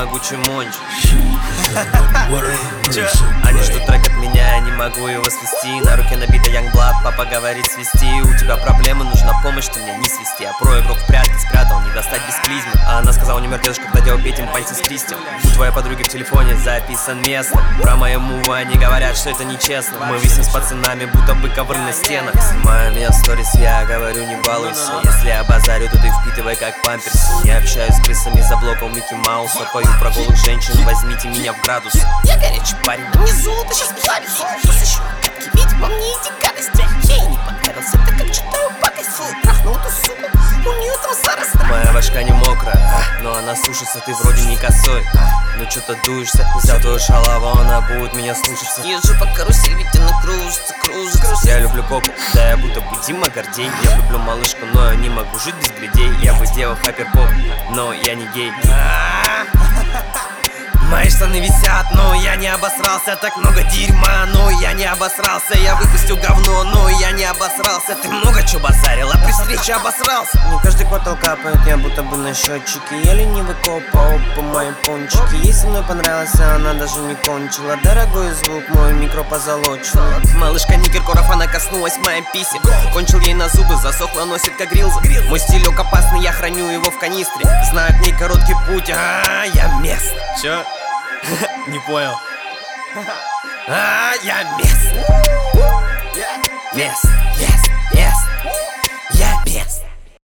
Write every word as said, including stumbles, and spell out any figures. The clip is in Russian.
могучий мончик. Они ждут трек от меня, я не могу его свести. На руке набита Youngblood, папа говорит свести. У тебя проблемы, нужна помощь, ты меня не свести. А про игрок в прятки спрятал, не достать без клизмы. А она сказала, не мертвешь, когда делал Петин пальцы скристил. У твоей подруги в телефоне записан место. Про мою муву они говорят, что это нечестно. Мы висим с пацанами, будто бы ковры на стенах. Снимаю меня в сторис, я говорю, не балуйся. Если я базарю, то ты впитывай как памперс. Не общаюсь с крысами, заблокал Микки Мауса. Пою про голых женщин, возьмите меня в градус. Я горячий парень, на мне золото, сейчас плавится. Посыщу катки, видимо, мне эти гадости. Ей не понравился, так как читаю пакость. Фу, трахнул эту суку, у нее там зароста. Моя башка не мокрая, но она сушится, ты вроде не косой. Ну чё ты дуешься, взял твою шалаву, она будет меня слушаться. Езжу по карусели, ведь она кружится, кружится. Я люблю коку, да я будто бы Дима Гордей. Я люблю малышку, но я не могу жить без глядей. Я бы сделал хайпер-поп, но я не гей. Мои штаны висят, но я не обосрался. Так много дерьма, но я не обосрался. Я выпустил говно, но я не обосрался. Ты много чё базарил, а при встрече обосрался. Не каждый квартал капает, я будто бы на счетчике. Я ленивый копа, по мои пончики. Ей со мной понравилась, она даже не кончила. Дорогой звук, мой микро позолочен. Малышка не Киркоров, она коснулась моей писи. Кончил ей на зубы, засохла, носит как грилза. Мой стилек опасный, я храню его в канистре. Знаю к ней короткий путь, а я мест. Чё? Не понял. А, я мест. Мест, мест, мест. Я мест.